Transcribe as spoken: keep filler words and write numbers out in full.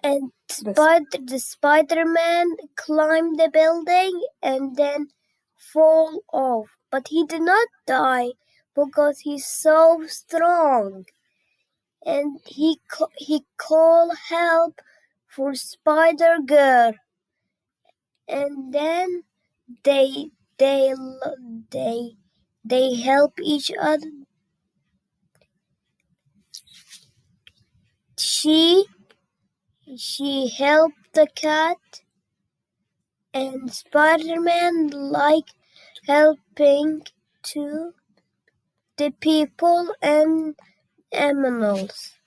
And spider, the Spider-Man climbed the building and then fall off. But he did not die because he's so strong. And he he called help for Spider-Girl. And then they they they they help each other. She she helped the cat, and Spider-Man liked helping to the people and animals.